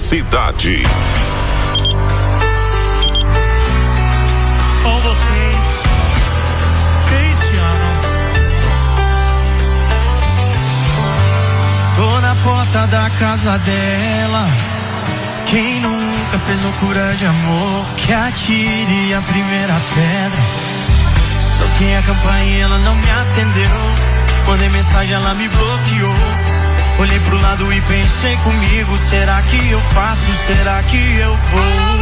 Cidade. Com vocês, Cristiano. Tô na porta da casa dela. Quem nunca fez loucura de amor, que atire a primeira pedra. Toquei a campainha, ela não me atendeu. Mandei mensagem, ela me bloqueou. Olhei pro lado e pensei comigo, será que eu faço, será que eu vou?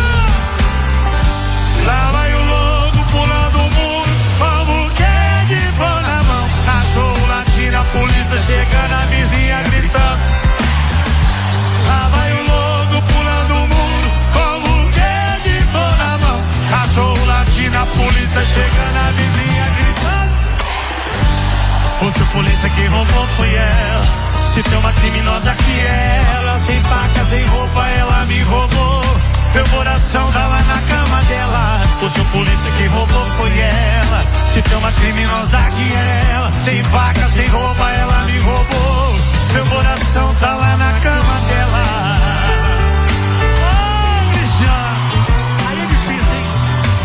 Lá vai o louco pulando o muro, como que é de pôr na mão. Cachorro latindo, a polícia chegando, a vizinha gritando. Lá vai o louco pulando o muro, como que é de pôr na mão. Cachorro latindo, a polícia chegando, a vizinha gritando. O seu polícia que roubou foi ela. Se tem uma criminosa que ela, sem faca, sem roupa, ela me roubou. Meu coração tá lá na cama dela. O seu polícia que roubou foi ela. Se tem uma criminosa que ela, sem faca, sem roupa, ela me roubou. Meu coração tá lá na cama dela. Oh, Cristiano, aí é difícil, hein?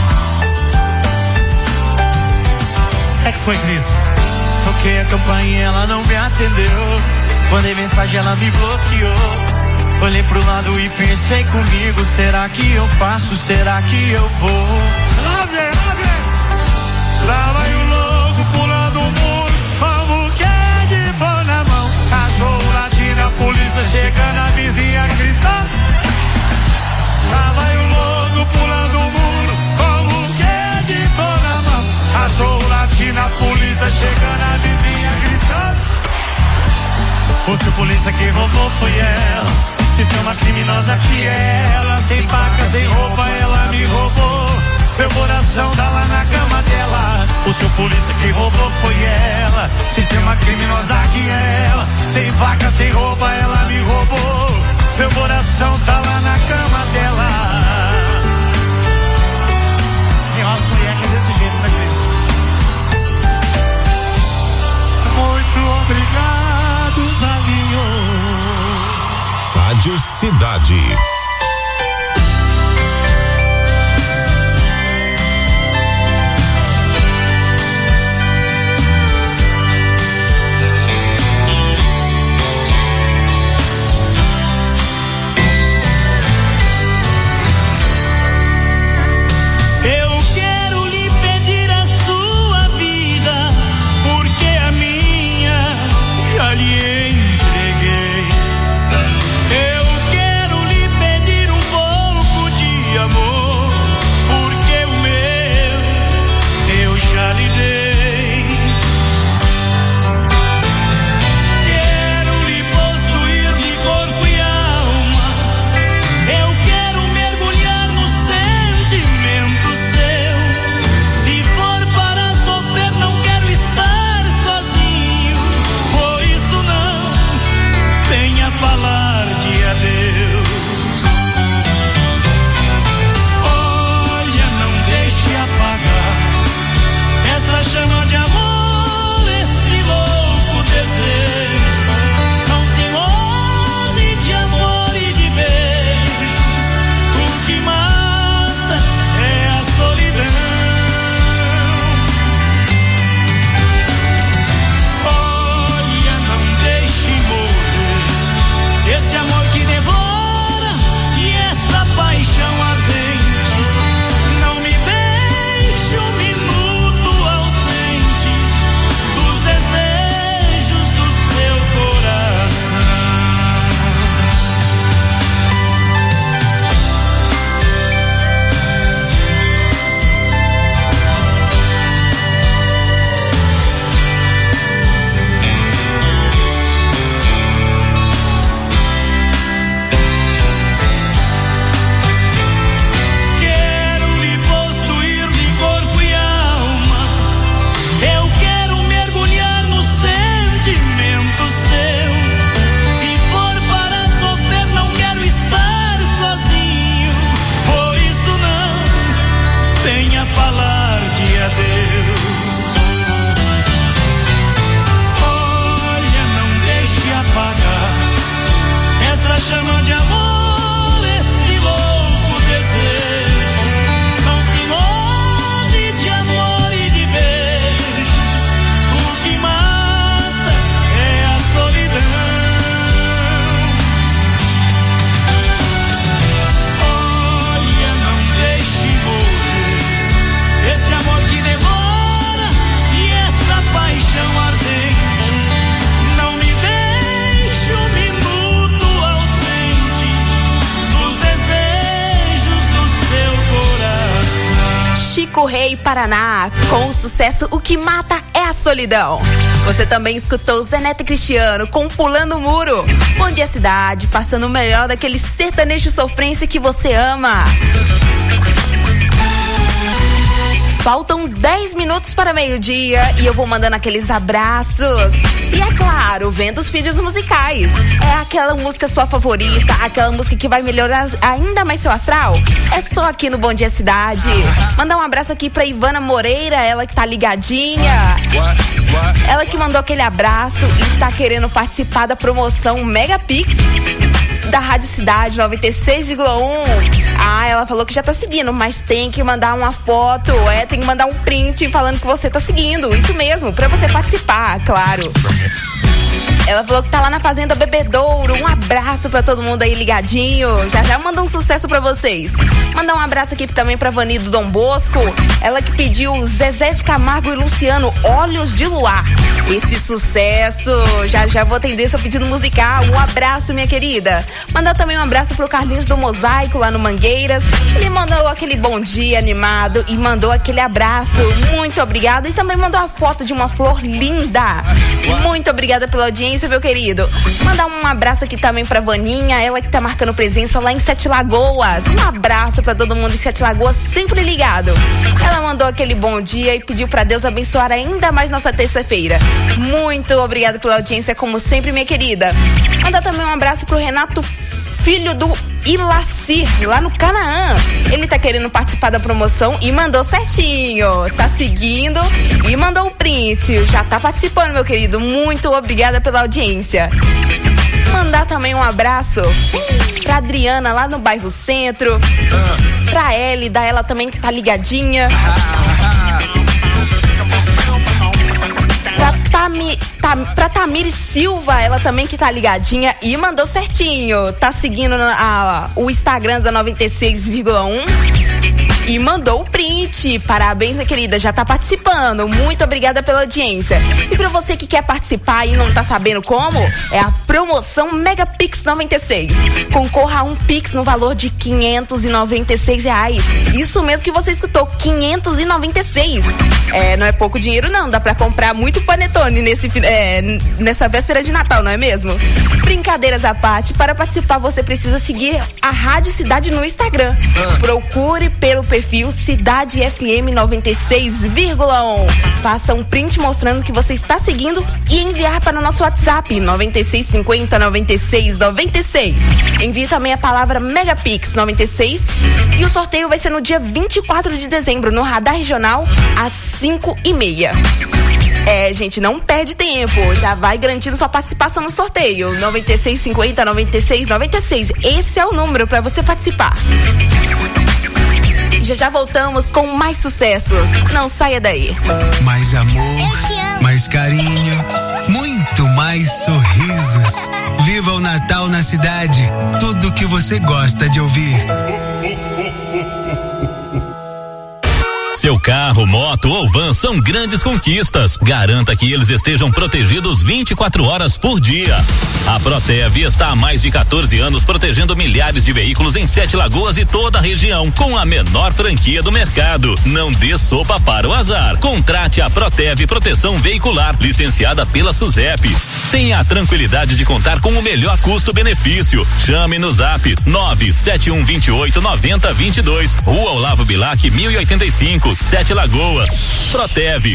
É que foi, Cris? Toquei a campainha, ela não me atendeu. Mandei mensagem, ela me bloqueou. Olhei pro lado e pensei comigo, será que eu faço, será que eu vou? Lá vem, lá vem. Lá vai o louco pulando o muro, como que é de pôr na mão. Cachorro latindo, a polícia chegando, a vizinha gritando. Lá vai o louco pulando o muro, como que é de pôr na mão. Cachorro latindo, a polícia chegando, a vizinha gritando. O seu polícia que roubou foi ela. Se tem uma criminosa que ela, sem faca, sem roupa, ela me roubou. Meu coração tá lá na cama dela. O seu polícia que roubou foi ela. Se tem uma criminosa que ela, sem faca, sem roupa, ela me roubou. Meu coração tá lá na cama dela. Tem uma mulher que é desse jeito, né, Cris? Muito obrigado, Valinho. Rádio Cidade. Eu quero lhe pedir a sua vida, porque a minha já lhe entreguei. Eu quero lhe pedir Chico Rei, Paraná, com o sucesso O Que Mata é a Solidão. Você também escutou Zé Neto e Cristiano com Pulando o Muro. Bom Dia Cidade, passando o melhor daquele sertanejo sofrência que você ama. Faltam 10 minutos para meio-dia e eu vou mandando aqueles abraços. E é claro, vendo os vídeos musicais. É aquela música sua favorita, aquela música que vai melhorar ainda mais seu astral? É só aqui no Bom Dia Cidade. Mandar um abraço aqui pra Ivana Moreira, ela que tá ligadinha. Ela que mandou aquele abraço e tá querendo participar da promoção Megapix da Rádio Cidade 96,1. Ela falou que já tá seguindo, mas tem que mandar uma foto, tem que mandar um print falando que você tá seguindo. Isso mesmo, pra você participar, claro. Ela falou que tá lá na Fazenda Bebedouro. Um abraço pra todo mundo aí ligadinho. Já manda um sucesso pra vocês. Mandar um abraço aqui também pra Vani do Dom Bosco. Ela que pediu Zezé de Camargo e Luciano, Olhos de Luar. Esse sucesso, já vou atender seu pedido musical. Um abraço, minha querida. Mandar também um abraço pro Carlinhos do Mosaico lá no Mangueiras. Ele mandou aquele bom dia animado e mandou aquele abraço. Muito obrigada. E também mandou a foto de uma flor linda. Muito obrigada pela audiência, meu querido. Mandar um abraço aqui também pra Vaninha, ela que tá marcando presença lá em Sete Lagoas. Um abraço pra todo mundo em Sete Lagoas, sempre ligado. Ela mandou aquele bom dia e pediu pra Deus abençoar ainda mais nossa terça-feira. Muito obrigada pela audiência, como sempre, minha querida. Mandar também um abraço pro Renato, filho do Ilacir, lá no Canaã. Ele tá querendo participar da promoção e mandou certinho. Tá seguindo e mandou o print. Já tá participando, meu querido. Muito obrigada pela audiência. Mandar também um abraço pra Adriana, lá no bairro Centro. Pra Elida, ela também que tá ligadinha. Pra Tamires Silva, ela também que tá ligadinha e mandou certinho. Tá seguindo o Instagram da 96,1 e mandou o print. Parabéns, minha querida, já tá participando. Muito obrigada pela audiência. E pra você que quer participar e não tá sabendo como, é a promoção Megapix 96. Concorra a um Pix no valor de R$596. Isso mesmo que você escutou, 596. Não é pouco dinheiro não, dá pra comprar muito panetone nessa véspera de Natal, não é mesmo? Brincadeiras à parte, para participar você precisa seguir a Rádio Cidade no Instagram. Procure pelo perfil Cidade FM 96,1. Faça um print mostrando que você está seguindo e enviar para o nosso WhatsApp 9650 9696. Envie também a palavra Megapix 96 e o sorteio vai ser no dia 24 de dezembro no Radar Regional às 5h30. Gente, não perde tempo. Já vai garantindo sua participação no sorteio. 9650 9696. Esse é o número para você participar. Já voltamos com mais sucessos. Não saia daí. Mais amor, mais carinho, muito mais sorrisos. Viva o Natal na cidade. Tudo o que você gosta de ouvir. Seu carro, moto ou van são grandes conquistas. Garanta que eles estejam protegidos 24 horas por dia. A Protev está há mais de 14 anos protegendo milhares de veículos em Sete Lagoas e toda a região, com a menor franquia do mercado. Não dê sopa para o azar. Contrate a Protev Proteção Veicular, licenciada pela SUSEP. Tenha a tranquilidade de contar com o melhor custo-benefício. Chame no zap 971289022. Rua Olavo Bilac, 1085. Sete Lagoas. Protev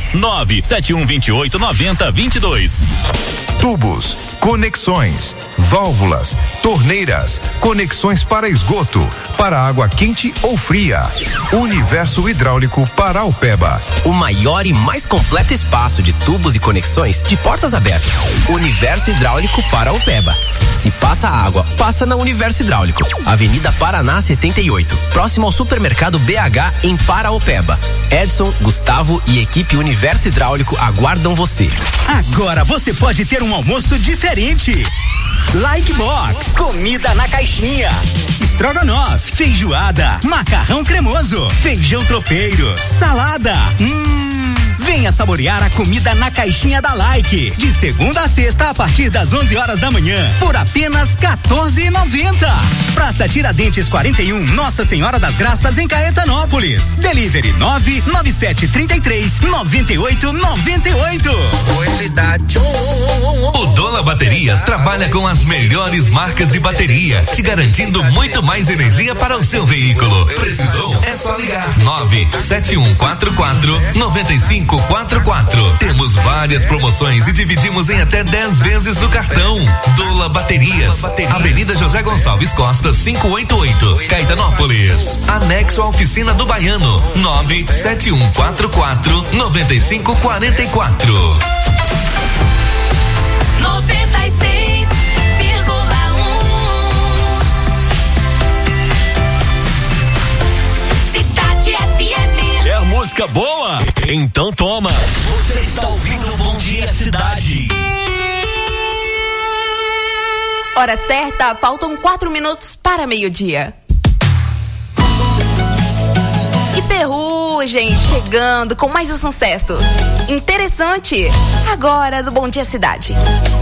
971289022. Tubos, conexões, válvulas, torneiras, conexões para esgoto, para água quente ou fria. Universo Hidráulico Paraupeba. O maior e mais completo espaço de tubos e conexões de portas abertas. Universo Hidráulico Paraupeba. Se passa água, passa na Universo Hidráulico. Avenida Paraná 78, próximo ao supermercado BH em Paraupeba. Edson, Gustavo e equipe Universo Hidráulico aguardam você. Agora você pode ter um almoço diferente. Like Box, comida na caixinha. Estrogonofe, feijoada, macarrão cremoso, feijão tropeiro, salada. Venha saborear a comida na caixinha da Like. De segunda a sexta, a partir das 11 horas da manhã, por apenas R$14,90. Praça Tiradentes 41, Nossa Senhora das Graças, em Caetanópolis. Delivery 99733-9898. O Dola Baterias trabalha com as melhores marcas de bateria, te garantindo muito mais energia para o seu veículo. Precisou? É só ligar. 97144-9544. Temos várias promoções e dividimos em até 10 vezes no cartão. Dola Baterias, Avenida José Gonçalves Costa, 588, Caetanópolis. Anexo à oficina do Baiano. 97144-9544. 96,1 Cidade FM. É música boa? Então toma. Você está ouvindo Bom Dia Cidade. Hora certa, faltam 4 minutos para meio-dia. E Ferrugem chegando com mais um sucesso interessante, agora do Bom Dia Cidade.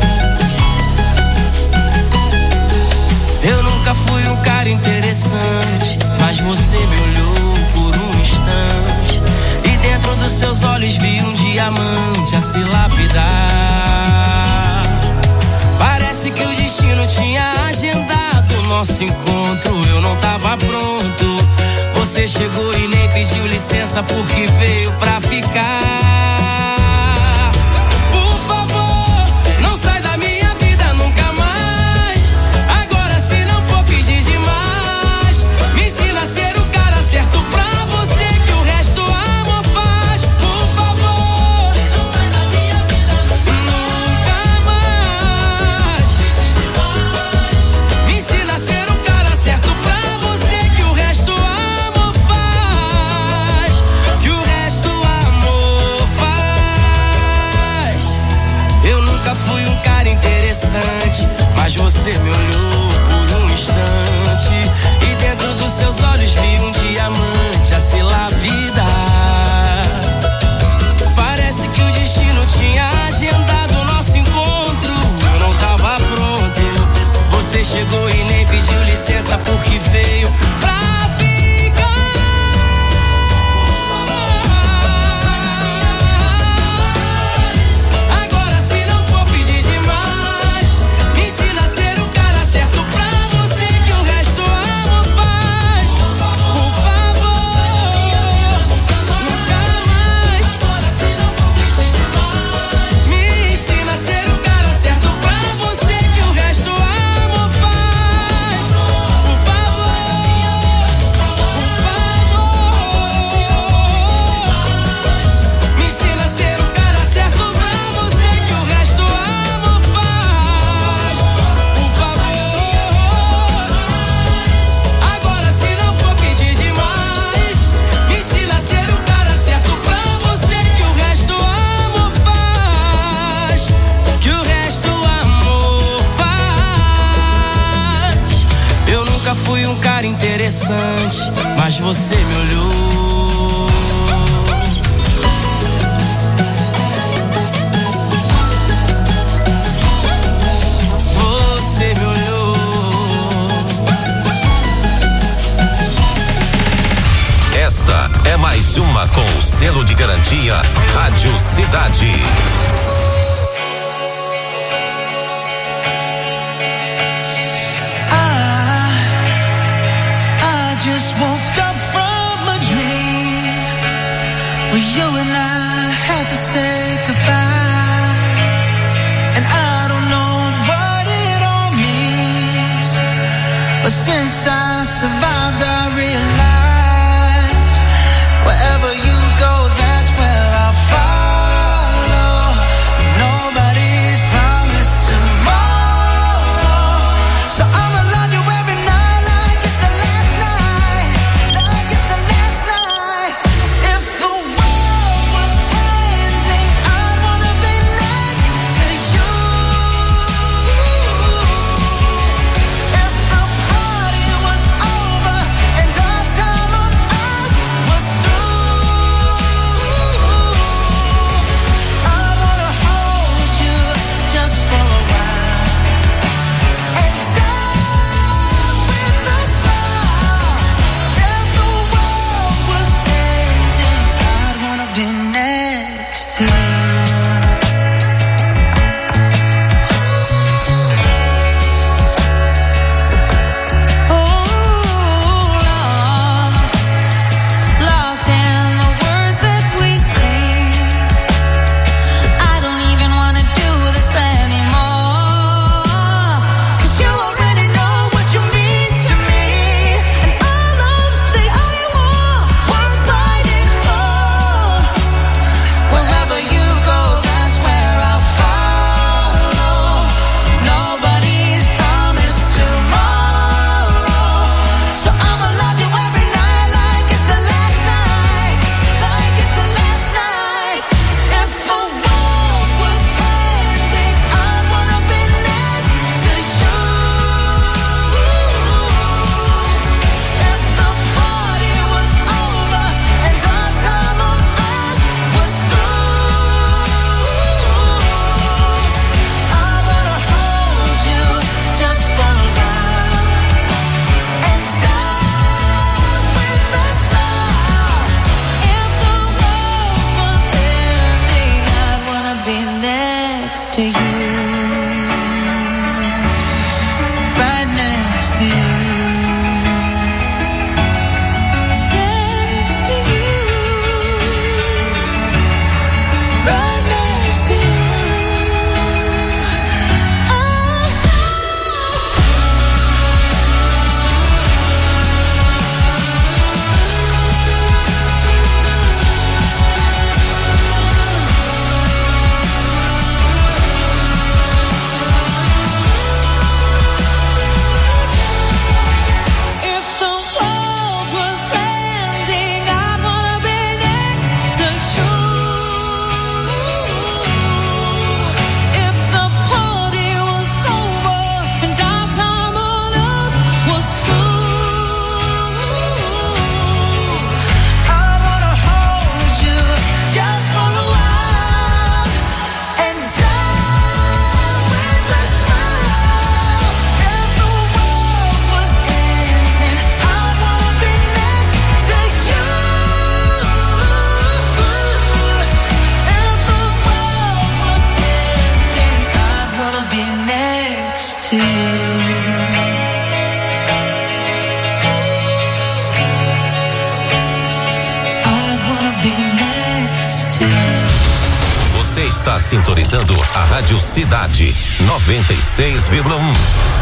Eu nunca fui um cara interessante, mas você me olhou por um instante, e dentro dos seus olhos vi um diamante a se lapidar. Parece que o destino tinha agendado o nosso encontro, eu não tava pronto. Você chegou e nem pediu licença porque veio pra ficar. Por favor, não sai da minha vida nunca mais. Agora se não for pedir demais, me ensina a ser o cara certo pra você, que o resto o amor faz. Por favor, não sai da minha vida nunca mais. Me ensina a ser o cara certo pra você, que o resto o amor. Fui um cara interessante, mas você me olhou por um instante, e dentro dos seus olhos vi um diamante a se lapidar. Parece que o destino tinha agendado o nosso encontro, eu não tava pronto. Você chegou e nem pediu licença porque veio pra interessante, mas você me olhou. Você me olhou. Esta é mais uma com o selo de garantia Rádio Cidade. Since I survived, I realized wherever you go, that's where I'll follow. Nobody's promised tomorrow, so I'ma love you every night like it's the last night, like it's the last night. If the world was ending, I'd wanna be next to you. If the party was over and our to you. Você está sintonizando a Rádio Cidade 96,1.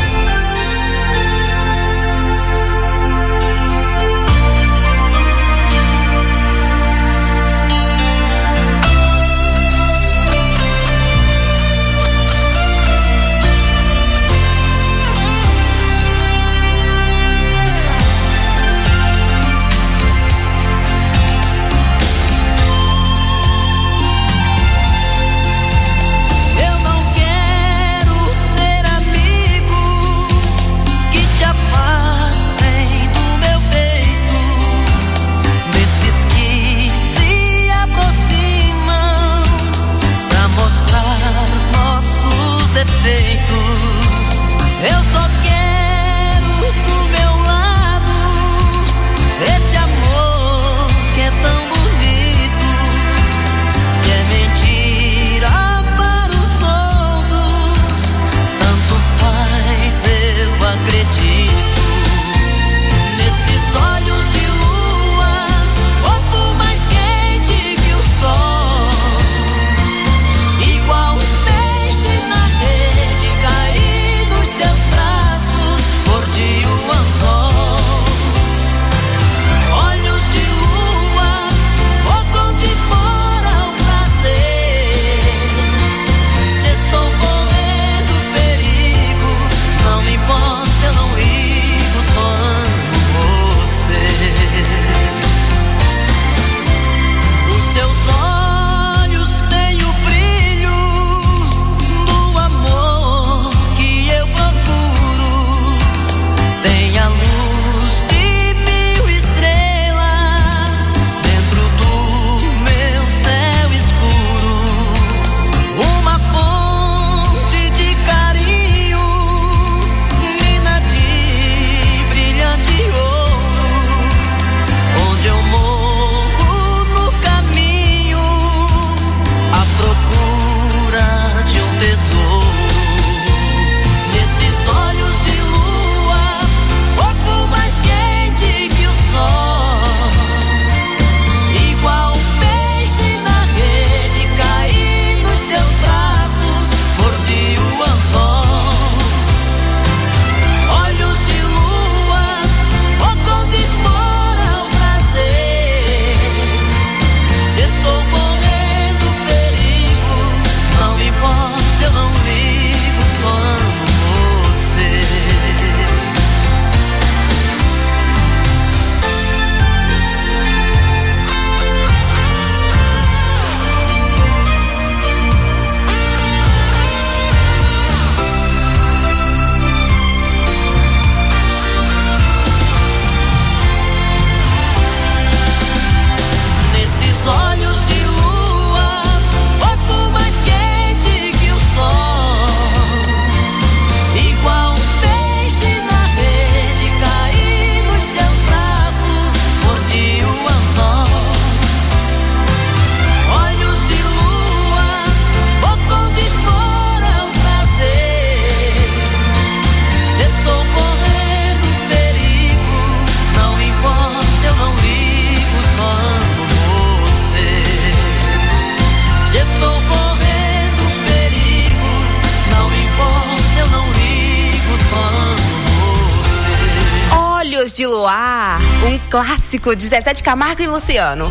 De Luar, um clássico de Zezé de Camargo e Luciano.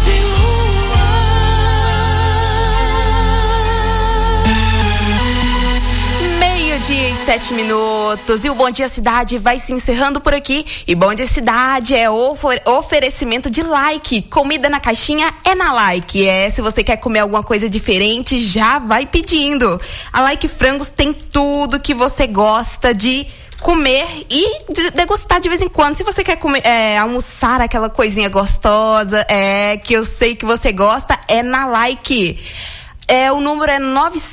Meio-dia e 7 minutos e o Bom Dia Cidade vai se encerrando por aqui. E Bom Dia Cidade é oferecimento de Like. Comida na caixinha é na Like. Se você quer comer alguma coisa diferente, já vai pedindo. A Like Frangos tem tudo que você gosta de comer e degustar de vez em quando. Se você quer comer, almoçar aquela coisinha gostosa, que eu sei que você gosta, é na Like. O número é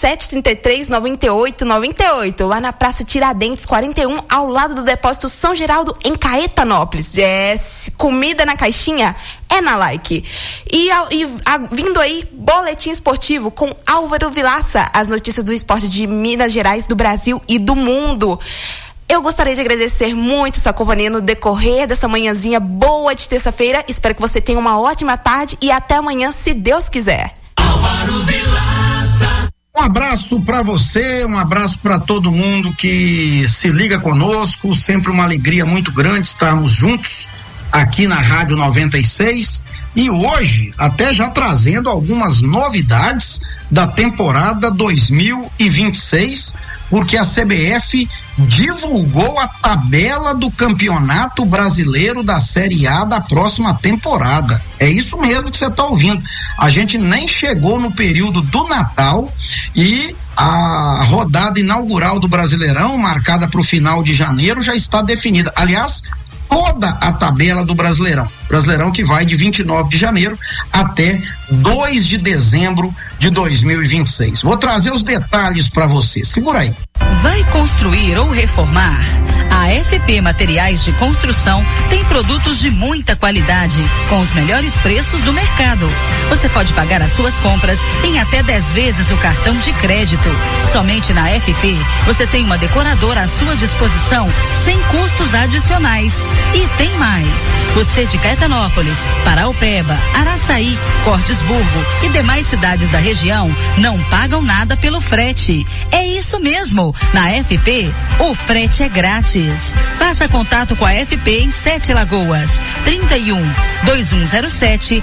9733-9898, lá na Praça Tiradentes 41, ao lado do Depósito São Geraldo, em Caetanópolis. Comida na caixinha é na Like. Vindo aí, boletim esportivo com Álvaro Vilaça, as notícias do esporte de Minas Gerais, do Brasil e do mundo. Eu gostaria de agradecer muito sua companhia no decorrer dessa manhãzinha boa de terça-feira. Espero que você tenha uma ótima tarde e até amanhã, se Deus quiser. Álvaro Vilaça. Um abraço para você, um abraço para todo mundo que se liga conosco. Sempre uma alegria muito grande estarmos juntos aqui na Rádio 96. E hoje, até já trazendo algumas novidades da temporada 2026, porque a CBF divulgou a tabela do Campeonato Brasileiro da Série A da próxima temporada. É isso mesmo que você está ouvindo. A gente nem chegou no período do Natal e a rodada inaugural do Brasileirão, marcada para o final de janeiro, já está definida. Aliás, toda a tabela do Brasileirão. Brasileirão que vai de 29 de janeiro até 2 de dezembro de 2026. Vou trazer os detalhes para você. Segura aí. Vai construir ou reformar? A FP Materiais de Construção tem produtos de muita qualidade, com os melhores preços do mercado. Você pode pagar as suas compras em até 10 vezes no cartão de crédito. Somente na FP você tem uma decoradora à sua disposição, sem custos adicionais. E tem mais. Você de Caetanópolis, Paraupeba, Araçaí, Cordisburgo e demais cidades da região não pagam nada pelo frete. É isso mesmo. Na FP, o frete é grátis. Faça contato com a FP em 7 Lagoas, 31-2107-0800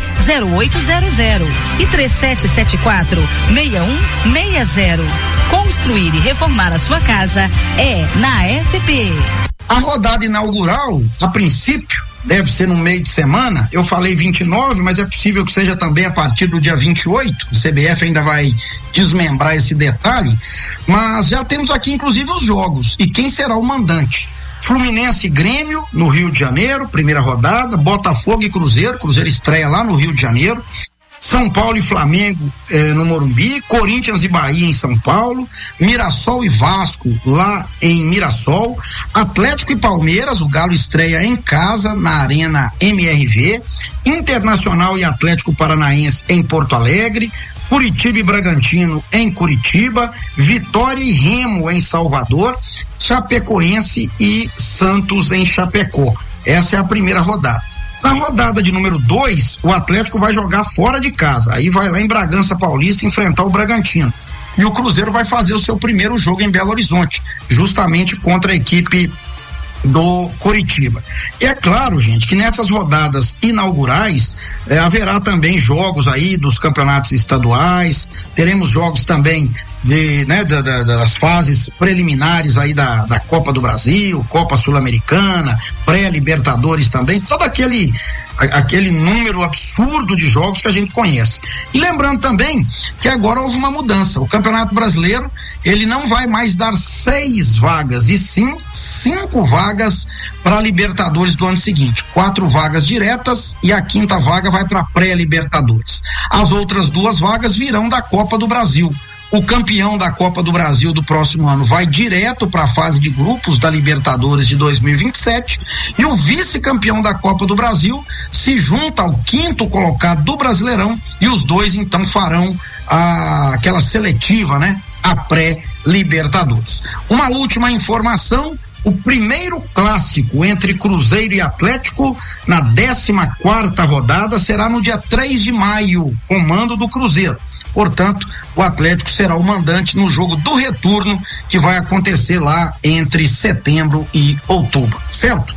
e 3774-6160. Construir e reformar a sua casa é na FP. A rodada inaugural, a princípio, deve ser no meio de semana. Eu falei 29, mas é possível que seja também a partir do dia 28. O CBF ainda vai desmembrar esse detalhe, mas já temos aqui inclusive os jogos e quem será o mandante. Fluminense e Grêmio no Rio de Janeiro, primeira rodada. Botafogo e Cruzeiro estreia lá no Rio de Janeiro. São Paulo e Flamengo no Morumbi, Corinthians e Bahia em São Paulo, Mirassol e Vasco lá em Mirassol, Atlético e Palmeiras, o Galo estreia em casa na Arena MRV, Internacional e Atlético Paranaense em Porto Alegre, Curitiba e Bragantino em Curitiba, Vitória e Remo em Salvador, Chapecoense e Santos em Chapecó. Essa é a primeira rodada. Na rodada de número 2, o Atlético vai jogar fora de casa. Aí vai lá em Bragança Paulista enfrentar o Bragantino. E o Cruzeiro vai fazer o seu primeiro jogo em Belo Horizonte, justamente contra a equipe do Coritiba. E é claro, gente, que nessas rodadas inaugurais haverá também jogos aí dos campeonatos estaduais, teremos jogos também das fases preliminares aí da Copa do Brasil, Copa Sul-Americana, pré-Libertadores também, todo aquele número absurdo de jogos que a gente conhece. E lembrando também que agora houve uma mudança. O Campeonato Brasileiro, ele não vai mais dar 6 vagas, e sim 5 vagas para a Libertadores do ano seguinte. 4 vagas diretas e a 5ª vaga vai para pré-Libertadores. As outras 2 vagas virão da Copa do Brasil. O campeão da Copa do Brasil do próximo ano vai direto para a fase de grupos da Libertadores de 2027 e o vice-campeão da Copa do Brasil se junta ao 5º colocado do Brasileirão e os dois então farão aquela seletiva, a pré-Libertadores. Uma última informação: o primeiro clássico entre Cruzeiro e Atlético na 14ª rodada será no dia 3 de maio, comando do Cruzeiro. Portanto, o Atlético será o mandante no jogo do retorno, que vai acontecer lá entre setembro e outubro, certo?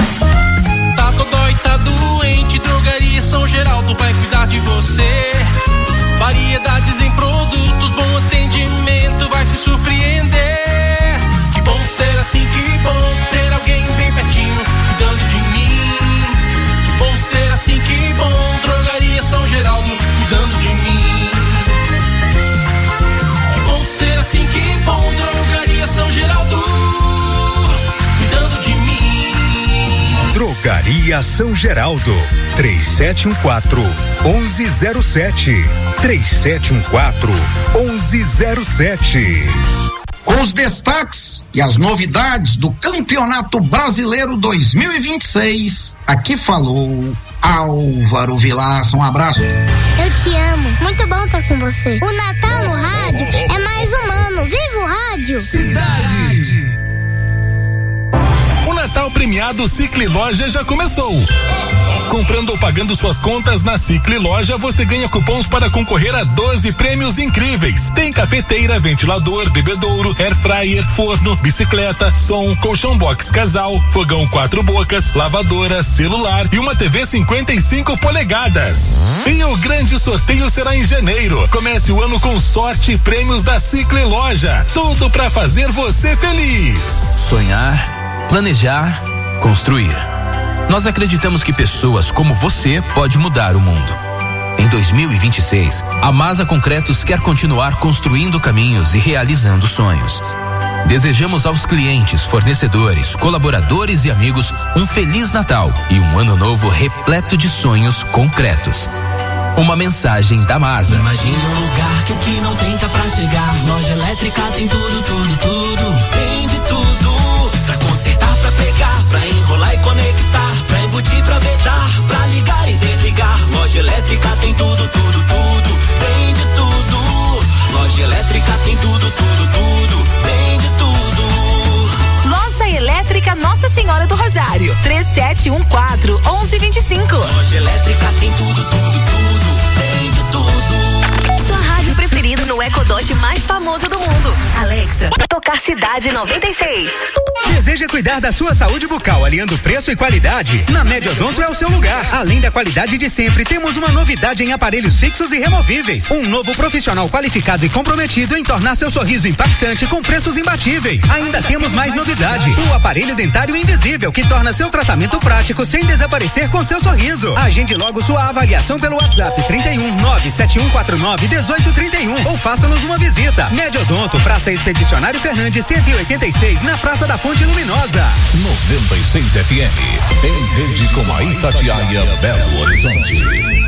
Tá dodói, tá doente, Drogaria São Geraldo vai cuidar de você. Variedades em produtos, bom atendimento, vai se surpreender. Que bom ser assim, que bom ter alguém bem pertinho, cuidando de mim. Que bom ser assim, que bom, Drogaria São Geraldo, cuidando de mim. Ser assim, que bom, Drogaria São Geraldo, cuidando de mim. Drogaria Drogaria São Geraldo, 3714-1107. 3714-1107. Com os destaques e as novidades do Campeonato Brasileiro 2026, aqui falou Álvaro Vilaça. Um abraço. Eu te amo. Muito bom estar com você. O Natal no rádio é mais humano. Viva o rádio! Cidade. O Natal premiado Cicli Loja já começou. Comprando ou pagando suas contas na Cicli Loja, você ganha cupons para concorrer a 12 prêmios incríveis. Tem cafeteira, ventilador, bebedouro, air fryer, forno, bicicleta, som, colchão box casal, fogão 4 bocas, lavadora, celular e uma TV 55 polegadas. E o grande sorteio será em janeiro. Comece o ano com sorte e prêmios da Cicli Loja. Tudo para fazer você feliz. Sonhar, planejar, construir. Nós acreditamos que pessoas como você pode mudar o mundo. Em 2026, a Masa Concretos quer continuar construindo caminhos e realizando sonhos. Desejamos aos clientes, fornecedores, colaboradores e amigos um Feliz Natal e um ano novo repleto de sonhos concretos. Uma mensagem da Masa. Imagina um lugar que o que não tenta pra chegar. Loja Elétrica tem tudo, tudo, tudo. Tem de tudo. Pra consertar, pra pegar, pra enrolar e conectar, pra embutir, pra vedar, pra ligar e desligar. Loja Elétrica tem tudo, tudo, tudo. Tem de tudo. Loja Elétrica tem tudo, tudo, tudo. Tem de tudo. Loja Elétrica Nossa Senhora do Rosário, 3714-1125. Loja Elétrica tem tudo, tudo, tudo. Tem de tudo. Sua rádio preferida no Ecodot mais famoso do mundo. Alexa, tocar Cidade 96. Deseja cuidar da sua saúde bucal, aliando preço e qualidade? Na Mediodonto é o seu lugar. Além da qualidade de sempre, temos uma novidade em aparelhos fixos e removíveis. Um novo profissional qualificado e comprometido em tornar seu sorriso impactante com preços imbatíveis. Ainda temos mais novidade: o aparelho dentário invisível, que torna seu tratamento prático sem desaparecer com seu sorriso. Agende logo sua avaliação pelo WhatsApp 31 97149 1831 ou faça-nos uma visita. Mediodonto, Praça Expedicionário Fernandes 186, na Praça da Fonte Luminosa. 96 FM, em rede com a Itatiaia Belo Horizonte.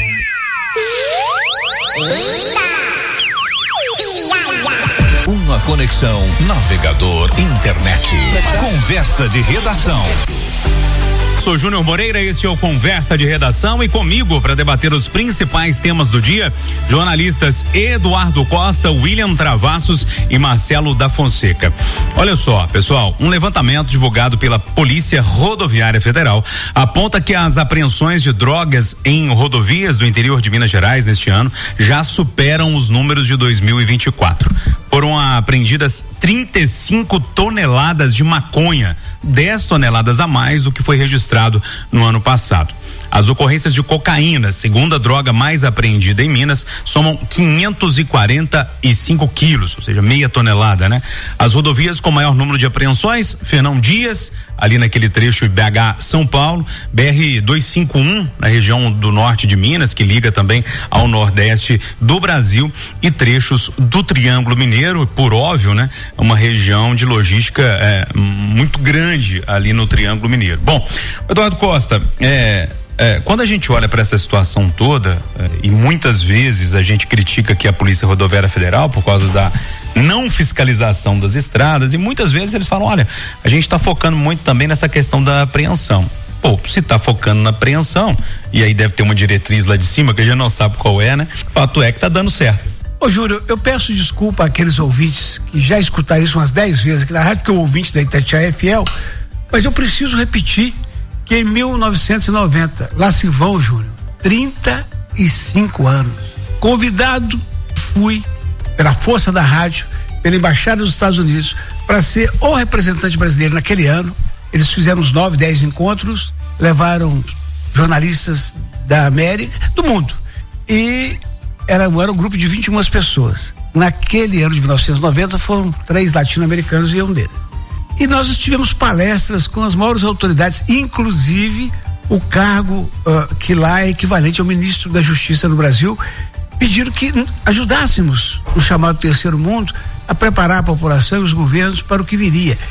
Uma conexão navegador internet. Conversa de redação. Sou Júnior Moreira, este é o Conversa de Redação, e comigo para debater os principais temas do dia, jornalistas Eduardo Costa, William Travassos e Marcelo da Fonseca. Olha só, pessoal, um levantamento divulgado pela Polícia Rodoviária Federal aponta que as apreensões de drogas em rodovias do interior de Minas Gerais neste ano já superam os números de 2024. Foram apreendidas 35 toneladas de maconha, 10 toneladas a mais do que foi registrado no ano passado. As ocorrências de cocaína, segunda droga mais apreendida em Minas, somam 545 quilos, ou seja, meia tonelada, né? As rodovias com maior número de apreensões: Fernão Dias, ali naquele trecho BH São Paulo, BR-251, na região do norte de Minas, que liga também ao nordeste do Brasil, e trechos do Triângulo Mineiro, por óbvio, né? Uma região de logística muito grande ali no Triângulo Mineiro. Bom, Eduardo Costa, quando a gente olha para essa situação toda, e muitas vezes a gente critica que a Polícia Rodoviária Federal por causa da não fiscalização das estradas, e muitas vezes eles falam: olha, a gente está focando muito também nessa questão da apreensão. Pô, se está focando na apreensão, e aí deve ter uma diretriz lá de cima que a gente não sabe qual é, né? Fato é que tá dando certo. Ô Júlio, eu peço desculpa àqueles ouvintes que já escutaram isso umas 10 vezes aqui na rádio, porque o ouvinte da Itatiaia é fiel, mas eu preciso repetir que em 1990, lá se vão, Júlio, 35 anos. Convidado fui pela força da rádio, pela Embaixada dos Estados Unidos, para ser o representante brasileiro naquele ano. Eles fizeram uns 9, 10 encontros, levaram jornalistas da América, do mundo. E era um grupo de 21 pessoas. Naquele ano de 1990 foram 3 latino-americanos e um deles. E nós tivemos palestras com as maiores autoridades, inclusive o cargo que lá é equivalente ao ministro da Justiça no Brasil. Pediram que ajudássemos o chamado terceiro mundo a preparar a população e os governos para o que viria.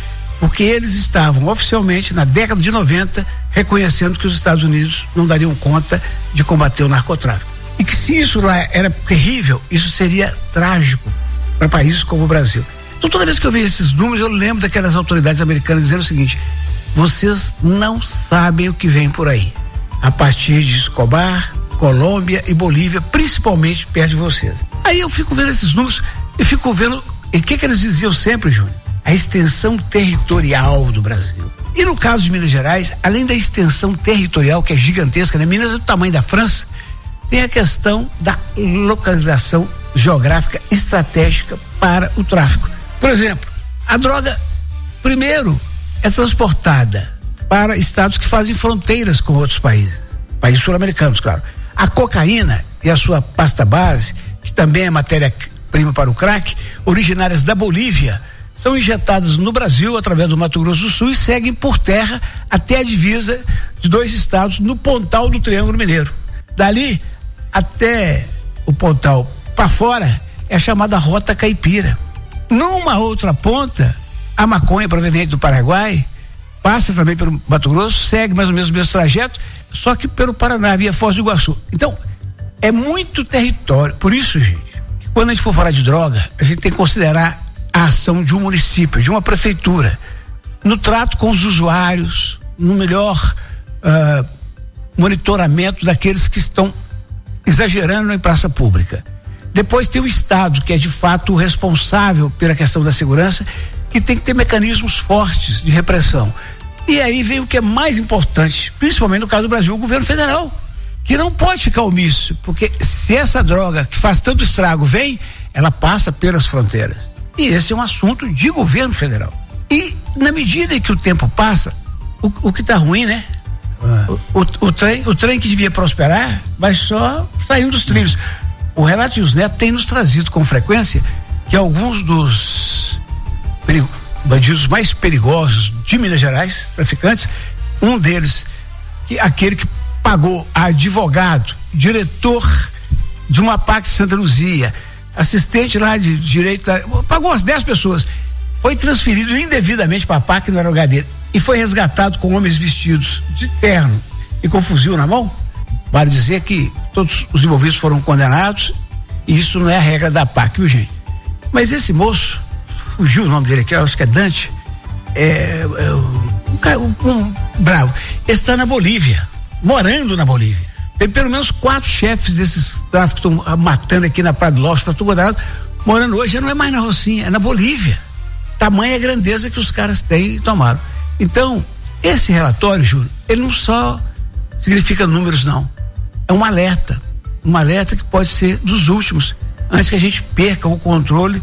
porque eles estavam oficialmente na década de 90 reconhecendo que os Estados Unidos não dariam conta de combater o narcotráfico. E que se isso lá era terrível, isso seria trágico para países como o Brasil. Então toda vez que eu vejo esses números, eu lembro daquelas autoridades americanas dizendo o seguinte: vocês não sabem o que vem por aí. A partir de Escobar, Colômbia e Bolívia, principalmente perto de vocês. Aí eu fico vendo esses números, eu fico vendo, e o que eles diziam sempre, Júnior? A extensão territorial do Brasil. E no caso de Minas Gerais, além da extensão territorial, que é gigantesca, né? Minas é do tamanho da França, tem a questão da localização geográfica estratégica para o tráfico. Por exemplo, a droga, primeiro, é transportada para estados que fazem fronteiras com outros países sul-americanos, claro. A cocaína e a sua pasta base, que também é matéria-prima para o crack, originárias da Bolívia, são injetadas no Brasil através do Mato Grosso do Sul e seguem por terra até a divisa de 2 estados no Pontal do Triângulo Mineiro. Dali até o Pontal para fora é a chamada Rota Caipira. Numa outra ponta, a maconha proveniente do Paraguai passa também pelo Mato Grosso, segue mais ou menos o mesmo trajeto, só que pelo Paraná, via Foz do Iguaçu. Então, é muito território. Por isso, gente, que quando a gente for falar de droga, a gente tem que considerar a ação de um município, de uma prefeitura, no trato com os usuários, no melhor monitoramento daqueles que estão exagerando em praça pública. Depois tem o Estado, que é de fato o responsável pela questão da segurança, que tem que ter mecanismos fortes de repressão. E aí vem o que é mais importante, principalmente no caso do Brasil, o governo federal, que não pode ficar omisso, porque se essa droga que faz tanto estrago vem, ela passa pelas fronteiras. E esse é um assunto de governo federal. E na medida em que o tempo passa, o que está ruim, né? O trem que devia prosperar vai só sair dos trilhos. O Renato e os Neto têm nos trazido com frequência que alguns dos bandidos mais perigosos de Minas Gerais, traficantes, um deles, aquele que pagou advogado, diretor de uma PAC Santa Luzia, assistente lá de direito, pagou umas 10 pessoas, foi transferido indevidamente para a PAC no lugar dele e foi resgatado com homens vestidos de terno e com fuzil na mão. Vale dizer que todos os envolvidos foram condenados e isso não é a regra da PAC, viu, gente? Mas esse moço, fugiu o nome dele aqui, acho que é Dante, um bravo, está na Bolívia, morando na Bolívia. Tem pelo menos 4 chefes desses tráficos que estão matando aqui na Praia do Lopes, para tudo morando hoje, já não é mais na Rocinha, é na Bolívia. Tamanha a grandeza que os caras têm e tomaram. Então, esse relatório, Júlio, ele não só significa números, não. É um alerta que pode ser dos últimos, antes que a gente perca o controle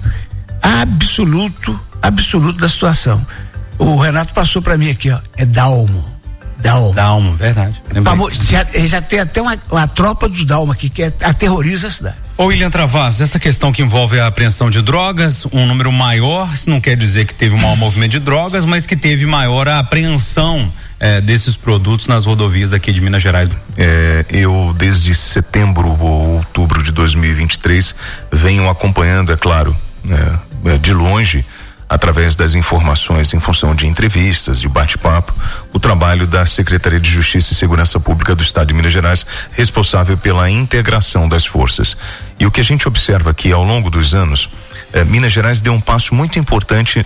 absoluto da situação. O Renato passou para mim aqui, ó, é Dalmo, verdade. Já tem até uma tropa dos Dalmo aqui que aterroriza a cidade. Ô William Travassos, essa questão que envolve a apreensão de drogas, um número maior, isso não quer dizer que teve um maior movimento de drogas, mas que teve maior a apreensão desses produtos nas rodovias aqui de Minas Gerais. Eu desde setembro ou outubro de 2023 venho acompanhando, é claro, de longe, através das informações em função de entrevistas, de bate-papo, o trabalho da Secretaria de Justiça e Segurança Pública do Estado de Minas Gerais, responsável pela integração das forças. E o que a gente observa aqui ao longo dos anos, Minas Gerais deu um passo muito importante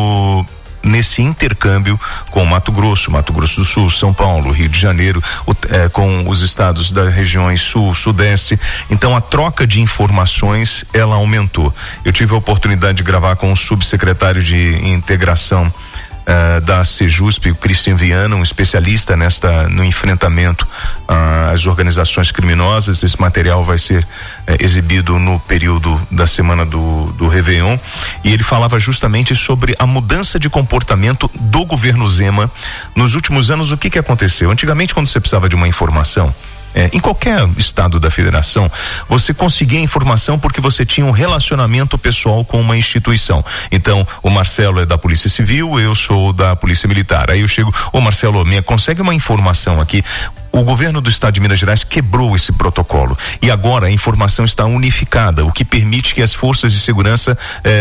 nesse intercâmbio com Mato Grosso do Sul, São Paulo, Rio de Janeiro, com os estados das regiões Sul, Sudeste. Então a troca de informações, ela aumentou. Eu tive a oportunidade de gravar com o subsecretário de integração da Sejusp, o Cristian Viana, um especialista no enfrentamento às organizações criminosas. Esse material vai ser exibido no período da semana do Réveillon, e ele falava justamente sobre a mudança de comportamento do governo Zema nos últimos anos. O que aconteceu? Antigamente, quando você precisava de uma informação, em qualquer estado da federação, você conseguia informação porque você tinha um relacionamento pessoal com uma instituição. Então, o Marcelo é da Polícia Civil, eu sou da Polícia Militar. Aí eu chego, Marcelo, consegue uma informação aqui. O governo do estado de Minas Gerais quebrou esse protocolo e agora a informação está unificada, o que permite que as forças de segurança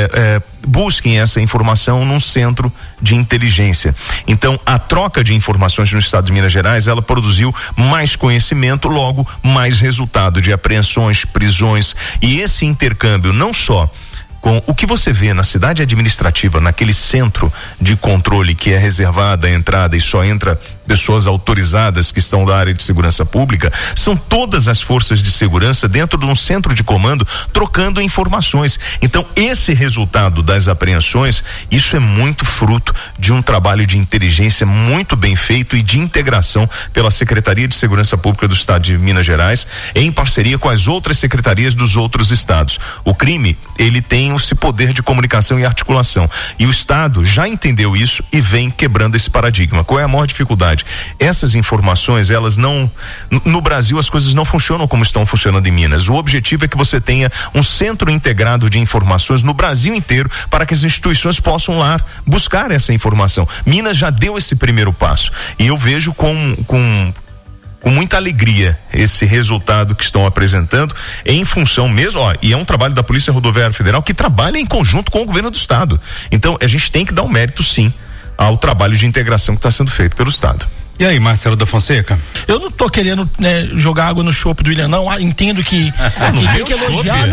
busquem essa informação num centro de inteligência. Então, a troca de informações no estado de Minas Gerais, ela produziu mais conhecimento, logo mais resultado de apreensões, prisões, e esse intercâmbio não só com o que você vê na cidade administrativa, naquele centro de controle que é reservada a entrada e só entra pessoas autorizadas que estão da área de segurança pública, são todas as forças de segurança dentro de um centro de comando trocando informações. Então, esse resultado das apreensões, isso é muito fruto de um trabalho de inteligência muito bem feito e de integração pela Secretaria de Segurança Pública do Estado de Minas Gerais, em parceria com as outras secretarias dos outros estados. O crime, ele tem esse poder de comunicação e articulação, e o Estado já entendeu isso e vem quebrando esse paradigma. Qual é a maior dificuldade? Essas informações, elas não, no Brasil as coisas não funcionam como estão funcionando em Minas. O objetivo é que você tenha um centro integrado de informações no Brasil inteiro para que as instituições possam lá buscar essa informação. Minas já deu esse primeiro passo e eu vejo com muita alegria esse resultado que estão apresentando em função mesmo, e é um trabalho da Polícia Rodoviária Federal que trabalha em conjunto com o governo do estado. Então a gente tem que dar um mérito sim ao trabalho de integração que está sendo feito pelo estado. E aí, Marcelo da Fonseca? Eu não tô querendo, né, jogar água no chope do William, não. Entendo que tem que elogiar.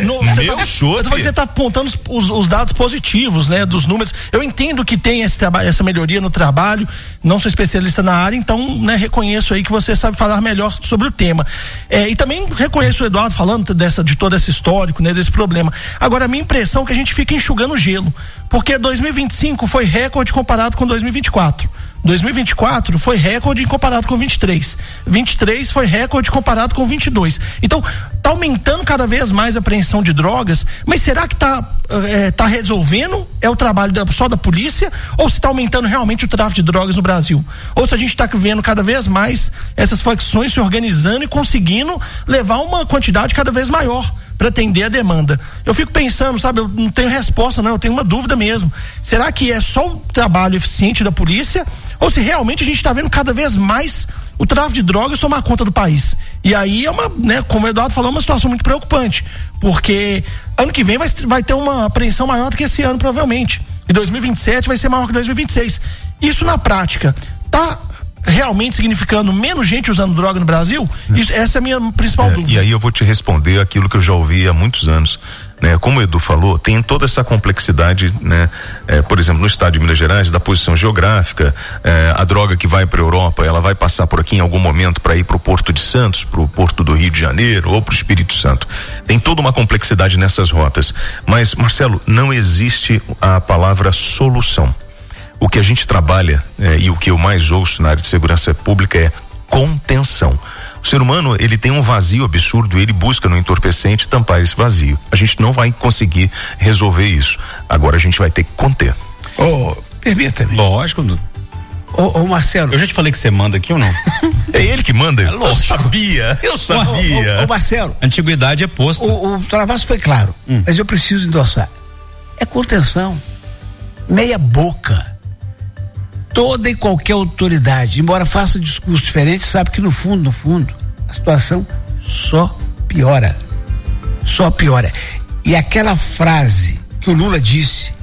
Eu tô falando que você tá apontando os dados positivos, né, dos números. Eu entendo que tem essa melhoria no trabalho, não sou especialista na área, então, né, reconheço aí que você sabe falar melhor sobre o tema. E também reconheço o Eduardo falando de todo esse histórico, né, desse problema. Agora, a minha impressão é que a gente fica enxugando gelo, porque 2025 foi recorde comparado com 2024. 2024 foi recorde comparado com 23. 23 foi recorde comparado com 22. Então, tá aumentando cada vez mais a apreensão de drogas, mas será que tá resolvendo? É o trabalho só da polícia? Ou se tá aumentando realmente o tráfico de drogas no Brasil? Ou se a gente tá vendo cada vez mais essas facções se organizando e conseguindo levar uma quantidade cada vez maior para atender a demanda? Eu fico pensando, sabe, eu não tenho resposta não, eu tenho uma dúvida mesmo. Será que é só o trabalho eficiente da polícia? Ou se realmente a gente está vendo cada vez mais o tráfico de drogas tomar conta do país? E aí é como o Eduardo falou, uma situação muito preocupante, porque ano que vem vai ter uma apreensão maior do que esse ano, provavelmente. E 2027 vai ser maior que 2026. Isso na prática tá realmente significando menos gente usando droga no Brasil? Essa é a minha principal dúvida. E aí eu vou te responder aquilo que eu já ouvi há muitos anos, né? Como o Edu falou, tem toda essa complexidade, né? Por exemplo, no estado de Minas Gerais, da posição geográfica, a droga que vai para a Europa, ela vai passar por aqui em algum momento para ir para o Porto de Santos, para o Porto do Rio de Janeiro ou para o Espírito Santo. Tem toda uma complexidade nessas rotas. Mas, Marcelo, não existe a palavra solução. O que a gente trabalha, e o que eu mais ouço na área de segurança pública é contenção. O ser humano, ele tem um vazio absurdo, ele busca no entorpecente tampar esse vazio. A gente não vai conseguir resolver isso. Agora a gente vai ter que conter. Permita-me. Lógico. Marcelo. Eu já te falei que você manda aqui ou não? É ele que manda? Eu sabia. Marcelo. Antiguidade é posto. O Travasso foi claro, mas eu preciso endossar. É contenção. Meia boca. Toda e qualquer autoridade, embora faça discurso diferente, sabe que no fundo, a situação só piora. Só piora. E aquela frase que o Lula disse,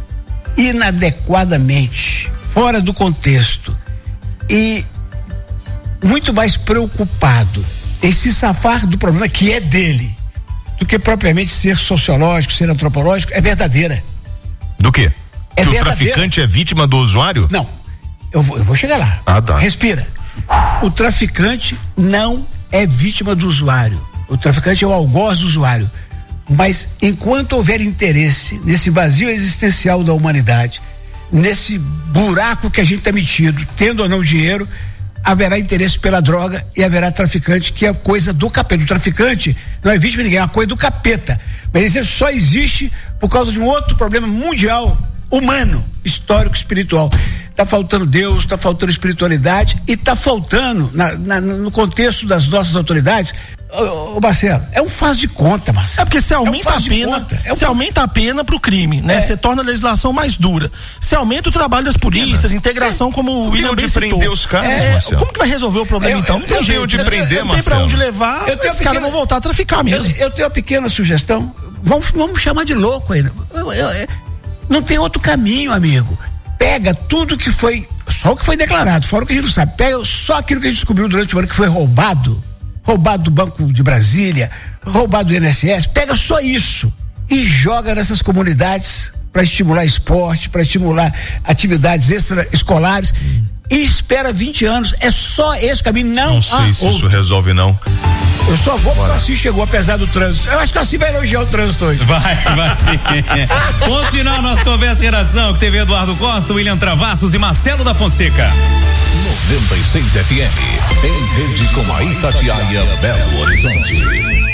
inadequadamente, fora do contexto, e muito mais preocupado em se safar do problema que é dele, do que propriamente ser sociológico, ser antropológico, é verdadeira. Do quê? É que verdadeira. O traficante é vítima do usuário? Não. Eu vou chegar lá. Tá. Respira. O traficante não é vítima do usuário. O traficante é o algoz do usuário. Mas enquanto houver interesse nesse vazio existencial da humanidade, nesse buraco que a gente está metido, tendo ou não dinheiro, haverá interesse pela droga e haverá traficante, que é coisa do capeta. O traficante não é vítima de ninguém, é uma coisa do capeta. Mas ele só existe por causa de um outro problema mundial, humano, histórico, espiritual. Tá faltando Deus, tá faltando espiritualidade e tá faltando no contexto das nossas autoridades Ô Marcelo, é um faz de conta, Marcelo. É porque você aumenta a pena, você aumenta a pena pro crime, né? Você torna a legislação mais dura. Você aumenta o trabalho das polícias, integração como o William de citou. prender os caras, como que vai resolver o problema então? Não tem jeito de prender, não tem pra onde levar, esses caras vão voltar a traficar mesmo. Eu tenho uma pequena sugestão, vamos chamar de louco aí. Não tem outro caminho, amigo. Pega tudo que foi, só o que foi declarado, fora o que a gente não sabe. Pega só aquilo que a gente descobriu durante o ano que foi roubado do Banco de Brasília, roubado do INSS, pega só isso e joga nessas comunidades para estimular esporte, para estimular atividades extraescolares e espera 20 anos. É só esse caminho, não sei se isso resolve, não. Eu só vou porque o Assis chegou apesar do trânsito. Eu acho que o Assis vai elogiar o trânsito hoje. Vai sim. Ponto final, nossa conversa geração, que teve Eduardo Costa, William Travassos e Marcelo da Fonseca. 96 FM, em rede com a Itatiaia Belo Horizonte.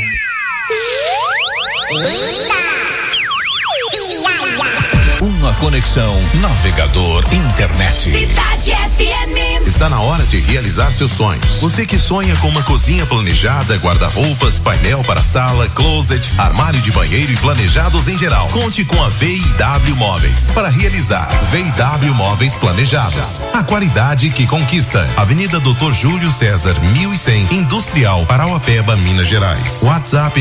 Uma conexão navegador internet. Cidade FM. Está na hora de realizar seus sonhos. Você que sonha com uma cozinha planejada, guarda-roupas, painel para sala, closet, armário de banheiro e planejados em geral. Conte com a VIW Móveis para realizar. VIW Móveis Planejados. A qualidade que conquista. Avenida Dr. Júlio César, 1100, Industrial, Parauapeba, Minas Gerais. WhatsApp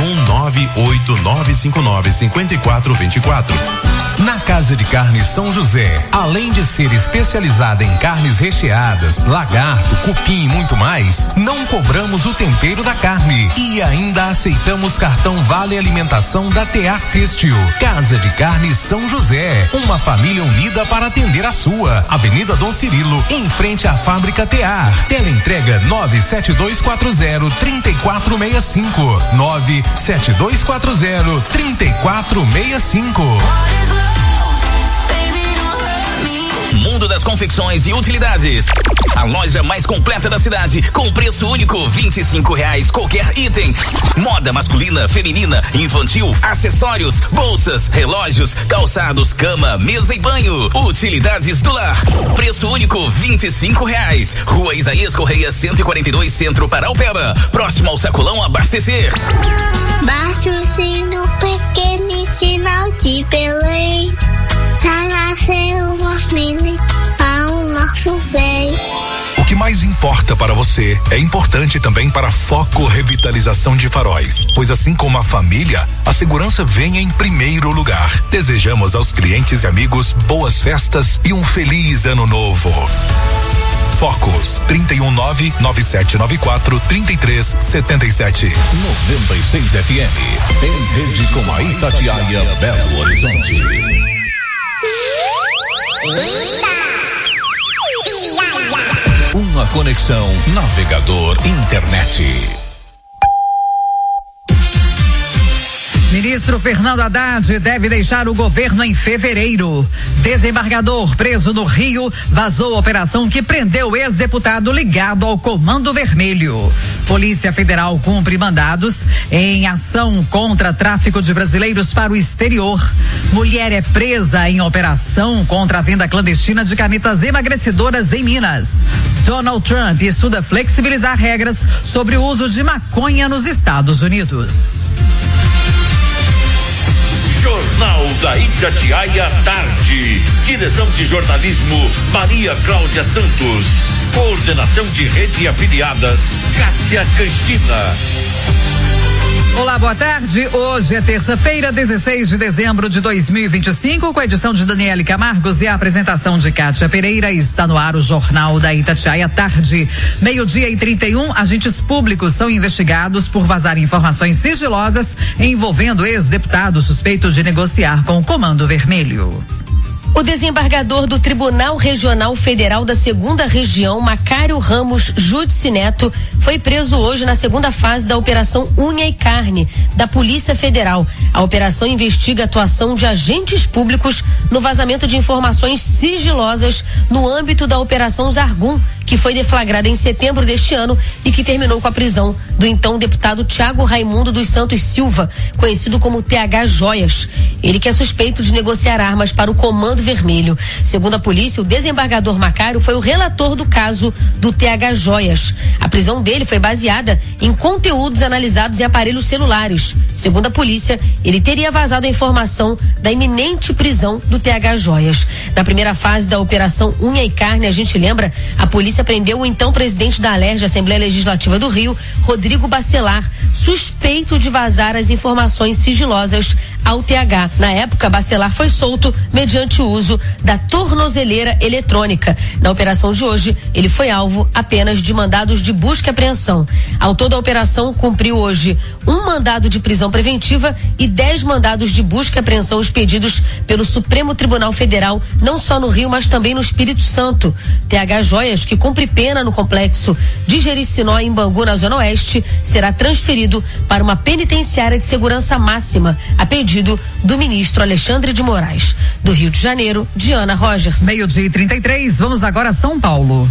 31989595424. Na Casa de Carnes São José, além de ser especializada em carnes recheadas, lagarto, cupim e muito mais, não cobramos o tempero da carne e ainda aceitamos cartão Vale Alimentação da Tear Têxtil. Casa de Carnes São José, uma família unida para atender a sua. Avenida Dom Cirilo, em frente à Fábrica Tear. Teleentrega 97240-3465. 97240-3465. Mundo das confecções e utilidades. A loja mais completa da cidade, com preço único, R$25 qualquer item. Moda masculina, feminina, infantil, acessórios, bolsas, relógios, calçados, cama, mesa e banho. Utilidades do lar. Preço único, R$25. Rua Isaías Correia 142, Centro, Parauapeba. Próximo ao Sacolão Abastecer. Baixa o sino pequeno, sinal de Belém. Já nasceu uma menina ao nosso bem. O que mais importa para você é importante também para Foco Revitalização de Faróis, pois assim como a família, a segurança vem em primeiro lugar. Desejamos aos clientes e amigos boas festas e um feliz ano novo. Focos 31997943377. 96 FM, em rede com a Itatiaia Belo Horizonte. Uma conexão navegador internet. Ministro Fernando Haddad deve deixar o governo em fevereiro. Desembargador preso no Rio vazou a operação que prendeu o ex-deputado ligado ao Comando Vermelho. Polícia Federal cumpre mandados em ação contra tráfico de brasileiros para o exterior. Mulher é presa em operação contra a venda clandestina de canetas emagrecedoras em Minas. Donald Trump estuda flexibilizar regras sobre o uso de maconha nos Estados Unidos. Jornal da Itatiaia Tarde. Direção de jornalismo Maria Cláudia Santos. Coordenação de rede e afiliadas Cássia Cristina. Olá, boa tarde. Hoje é terça-feira, 16 de dezembro de 2025, com a edição de Daniele Camargos e a apresentação de Kátia Pereira. Está no ar o Jornal da Itatiaia Tarde. 12:31, agentes públicos são investigados por vazar informações sigilosas envolvendo ex-deputado suspeito de negociar com o Comando Vermelho. O desembargador do Tribunal Regional Federal da 2ª Região, Macário Ramos Judici Neto, foi preso hoje na segunda fase da Operação Unha e Carne da Polícia Federal. A operação investiga a atuação de agentes públicos no vazamento de informações sigilosas no âmbito da Operação Zargum, que foi deflagrada em setembro deste ano e que terminou com a prisão do então deputado Tiago Raimundo dos Santos Silva, conhecido como TH Joias. Ele que é suspeito de negociar armas para o Comando Vermelho. Segundo a polícia, o desembargador Macário foi o relator do caso do TH Joias. A prisão dele foi baseada em conteúdos analisados em aparelhos celulares. Segundo a polícia, ele teria vazado a informação da iminente prisão do TH Joias. Na primeira fase da Operação Unha e Carne, a gente lembra, a polícia prendeu o então presidente da ALERJ, Assembleia Legislativa do Rio, Rodrigo Bacelar, suspeito de vazar as informações sigilosas ao TH. Na época, Bacelar foi solto mediante o uso da tornozeleira eletrônica. Na operação de hoje, ele foi alvo apenas de mandados de busca e apreensão. Ao todo, a operação cumpriu hoje um mandado de prisão preventiva e 10 mandados de busca e apreensão expedidos pelo Supremo Tribunal Federal, não só no Rio, mas também no Espírito Santo. TH Joias, que cumpre pena no complexo de Jericinó, em Bangu, na Zona Oeste, será transferido para uma penitenciária de segurança máxima, a pedido do ministro Alexandre de Moraes. Do Rio de Janeiro, Diana Rogers. 12:33, vamos agora a São Paulo.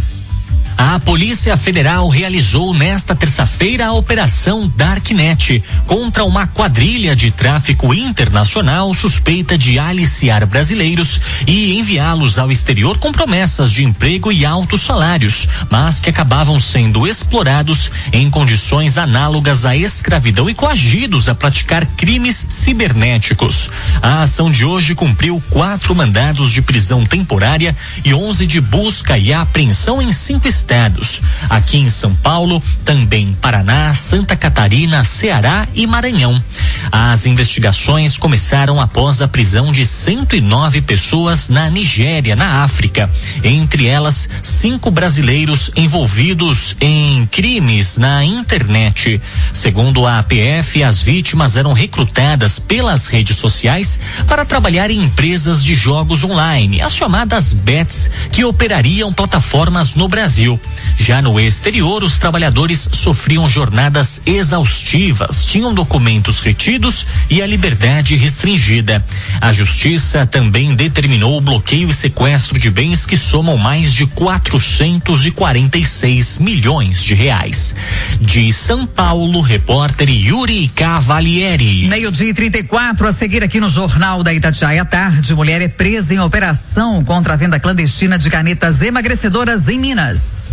A Polícia Federal realizou nesta terça-feira a Operação Darknet contra uma quadrilha de tráfico internacional suspeita de aliciar brasileiros e enviá-los ao exterior com promessas de emprego e altos salários, mas que acabavam sendo explorados em condições análogas à escravidão e coagidos a praticar crimes cibernéticos. A ação de hoje cumpriu 4 mandados de prisão temporária e 11 de busca e apreensão em 5 estados. Aqui em São Paulo, também Paraná, Santa Catarina, Ceará e Maranhão. As investigações começaram após a prisão de 109 pessoas na Nigéria, na África. Entre elas, 5 brasileiros envolvidos em crimes na internet. Segundo a APF, as vítimas eram recrutadas pelas redes sociais para trabalhar em empresas de jogos online, as chamadas bets, que operariam plataformas no Brasil. Já no exterior, os trabalhadores sofriam jornadas exaustivas, tinham documentos retidos e a liberdade restringida. A justiça também determinou o bloqueio e sequestro de bens que somam mais de 446 milhões de reais. De São Paulo, repórter Yuri Cavalieri. 12:34, a seguir aqui no Jornal da Itatiaia à tarde, mulher é presa em operação contra a venda clandestina de canetas emagrecedoras em Minas.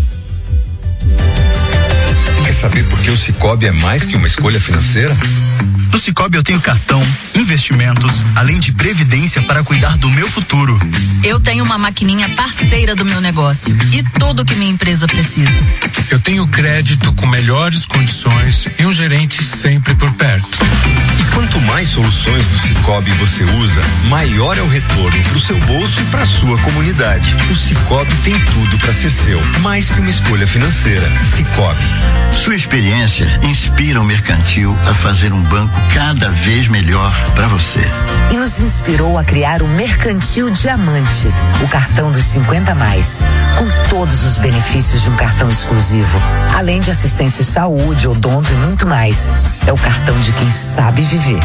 Quer saber por que o Sicoob é mais que uma escolha financeira? No Sicoob eu tenho cartão, investimentos, além de previdência para cuidar do meu futuro. Eu tenho uma maquininha parceira do meu negócio e tudo que minha empresa precisa. Eu tenho crédito com melhores condições e um gerente sempre por perto. E quanto mais soluções do Sicoob você usa, maior é o retorno para o seu bolso e para a sua comunidade. O Sicoob tem tudo para ser seu, mais que uma escolha financeira. Sicoob. Sua experiência inspira o Mercantil a fazer um banco cada vez melhor para você. E nos inspirou a criar o Mercantil Diamante, o cartão dos 50 mais, com todos os benefícios de um cartão exclusivo, além de assistência de saúde, odonto e muito mais. É o cartão de quem sabe viver.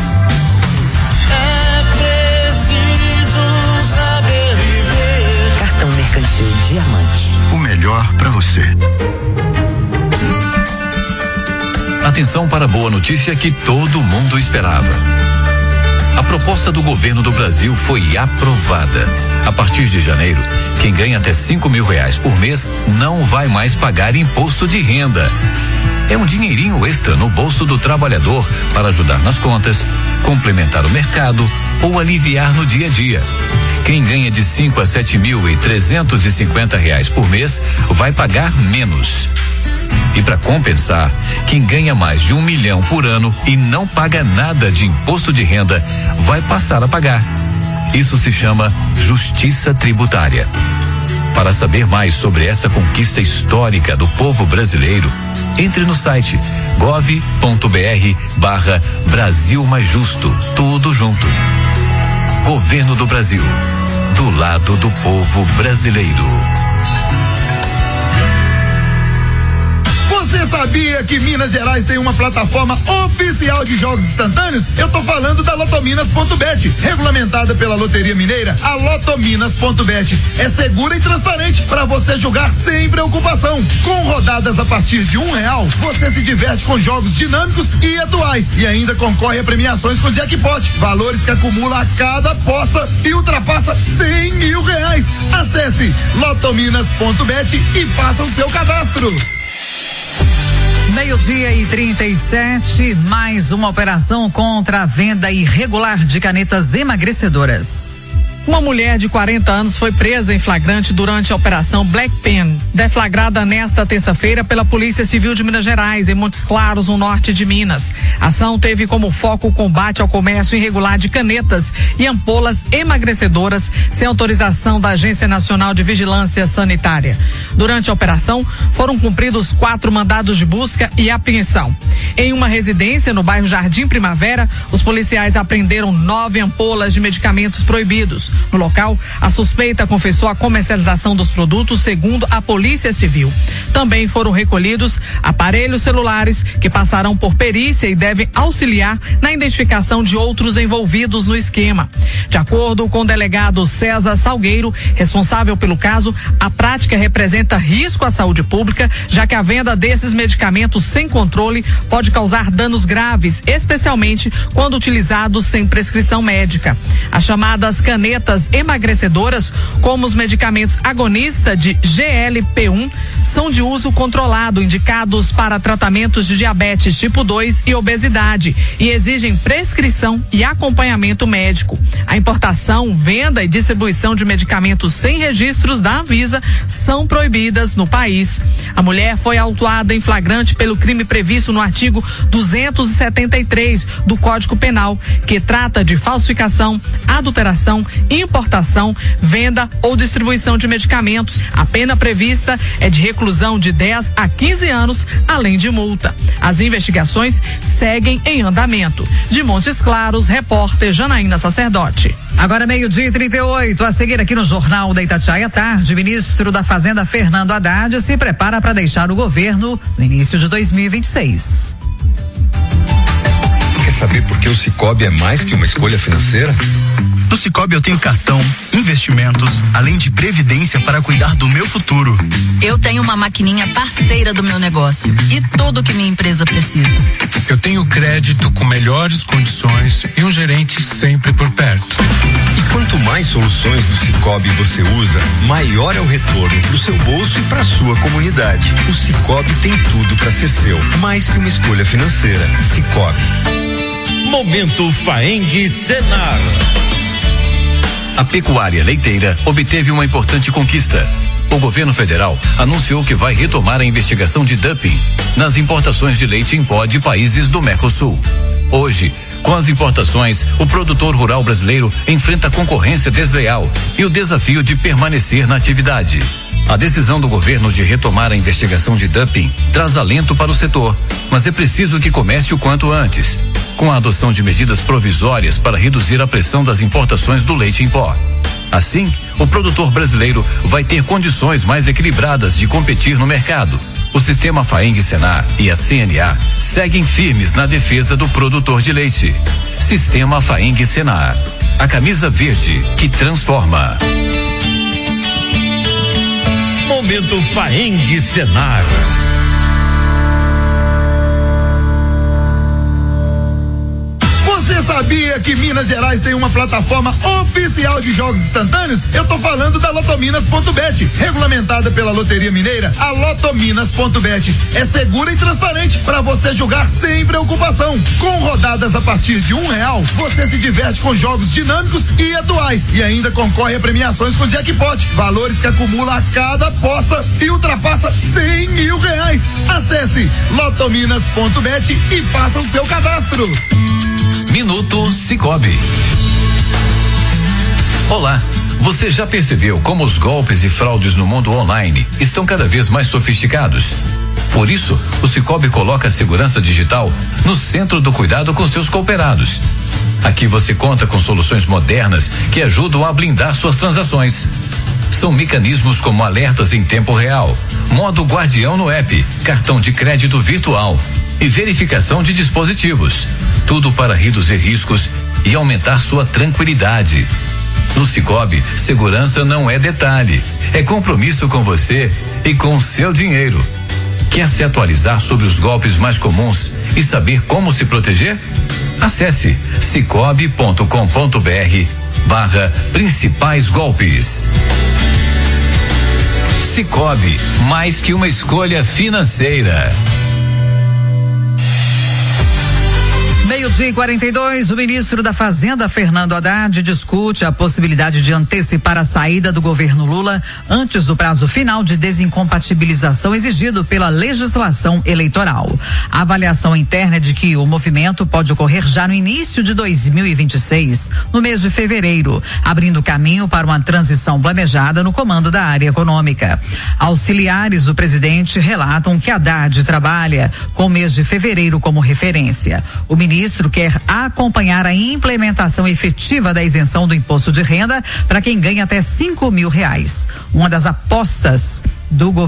É preciso saber viver. Cartão Mercantil Diamante. O melhor para você. Atenção para a boa notícia que todo mundo esperava. A proposta do governo do Brasil foi aprovada. A partir de janeiro, quem ganha até R$5.000 por mês não vai mais pagar imposto de renda. É um dinheirinho extra no bolso do trabalhador para ajudar nas contas, complementar o mercado ou aliviar no dia a dia. Quem ganha de R$5.000 a R$7.350 por mês vai pagar menos. E para compensar, quem ganha mais de R$1 milhão por ano e não paga nada de imposto de renda vai passar a pagar. Isso se chama justiça tributária. Para saber mais sobre essa conquista histórica do povo brasileiro, entre no site gov.br/Brasil Mais Justo, tudo junto. Governo do Brasil, do lado do povo brasileiro. Você sabia que Minas Gerais tem uma plataforma oficial de jogos instantâneos? Eu tô falando da Lotominas.bet, regulamentada pela Loteria Mineira. A Lotominas.bet é segura e transparente para você jogar sem preocupação. Com rodadas a partir de R$1, você se diverte com jogos dinâmicos e atuais e ainda concorre a premiações com jackpot, valores que acumula a cada aposta e ultrapassa R$100 mil. Acesse Lotominas.bet e faça o seu cadastro. 12:37, mais uma operação contra a venda irregular de canetas emagrecedoras. Uma mulher de 40 anos foi presa em flagrante durante a operação Black Pen, deflagrada nesta terça-feira pela Polícia Civil de Minas Gerais, em Montes Claros, no norte de Minas. A ação teve como foco o combate ao comércio irregular de canetas e ampolas emagrecedoras sem autorização da Agência Nacional de Vigilância Sanitária. Durante a operação, foram cumpridos 4 mandados de busca e apreensão. Em uma residência no bairro Jardim Primavera, os policiais apreenderam 9 ampolas de medicamentos proibidos. No local, a suspeita confessou a comercialização dos produtos, segundo a Polícia Civil. Também foram recolhidos aparelhos celulares que passarão por perícia e devem auxiliar na identificação de outros envolvidos no esquema. De acordo com o delegado César Salgueiro, responsável pelo caso, a prática representa risco à saúde pública, já que a venda desses medicamentos sem controle pode causar danos graves, especialmente quando utilizados sem prescrição médica. As chamadas canetas emagrecedoras, como os medicamentos agonista de GLP-1, são de uso controlado, indicados para tratamentos de diabetes tipo 2 e obesidade, e exigem prescrição e acompanhamento médico. A importação, venda e distribuição de medicamentos sem registros da Anvisa são proibidas no país. A mulher foi autuada em flagrante pelo crime previsto no artigo 273 do Código Penal, que trata de falsificação, adulteração, importação, venda ou distribuição de medicamentos. A pena prevista é de reclusão de 10 a 15 anos, além de multa. As investigações seguem em andamento. De Montes Claros, repórter Janaína Sacerdote. Agora 12:38, a seguir aqui no Jornal da Itatiaia à tarde, ministro da Fazenda Fernando Haddad se prepara para deixar o governo no início de 2026. Quer saber por que o Sicoob é mais que uma escolha financeira? No Sicoob eu tenho cartão, investimentos, além de previdência para cuidar do meu futuro. Eu tenho uma maquininha parceira do meu negócio e tudo que minha empresa precisa. Eu tenho crédito com melhores condições e um gerente sempre por perto. E quanto mais soluções do Sicoob você usa, maior é o retorno para o seu bolso e para a sua comunidade. O Sicoob tem tudo para ser seu, mais que uma escolha financeira. Sicoob. Momento Faeng Senar. A pecuária leiteira obteve uma importante conquista. O governo federal anunciou que vai retomar a investigação de dumping nas importações de leite em pó de países do Mercosul. Hoje, com as importações, o produtor rural brasileiro enfrenta concorrência desleal e o desafio de permanecer na atividade. A decisão do governo de retomar a investigação de dumping traz alento para o setor, mas é preciso que comece o quanto antes, com a adoção de medidas provisórias para reduzir a pressão das importações do leite em pó. Assim, o produtor brasileiro vai ter condições mais equilibradas de competir no mercado. O sistema Faeng Senar e a CNA seguem firmes na defesa do produtor de leite. Sistema Faeng Senar, a camisa verde que transforma. Momento Faeng Senar. Você sabia que Minas Gerais tem uma plataforma oficial de jogos instantâneos? Eu tô falando da Lotominas.bet, regulamentada pela Loteria Mineira. A Lotominas.bet é segura e transparente para você jogar sem preocupação. Com rodadas a partir de R$1, você se diverte com jogos dinâmicos e atuais e ainda concorre a premiações com jackpot, valores que acumula a cada aposta e ultrapassa R$100 mil. Acesse Lotominas.bet e faça o seu cadastro. Minuto Sicoob. Olá, você já percebeu como os golpes e fraudes no mundo online estão cada vez mais sofisticados? Por isso, o Sicoob coloca a segurança digital no centro do cuidado com seus cooperados. Aqui você conta com soluções modernas que ajudam a blindar suas transações. São mecanismos como alertas em tempo real, modo guardião no app, cartão de crédito virtual e verificação de dispositivos. Tudo para reduzir riscos e aumentar sua tranquilidade. No Sicoob, segurança não é detalhe, é compromisso com você e com o seu dinheiro. Quer se atualizar sobre os golpes mais comuns e saber como se proteger? Acesse cicobi.com.br/principais golpes. Sicoob, mais que uma escolha financeira. 12:42, o ministro da Fazenda, Fernando Haddad, discute a possibilidade de antecipar a saída do governo Lula antes do prazo final de desincompatibilização exigido pela legislação eleitoral. A avaliação interna é de que o movimento pode ocorrer já no início de 2026, no mês de fevereiro, abrindo caminho para uma transição planejada no comando da área econômica. Auxiliares do presidente relatam que Haddad trabalha com o mês de fevereiro como referência. O ministro quer acompanhar a implementação efetiva da isenção do imposto de renda para quem ganha até R$5.000. Uma das apostas do governo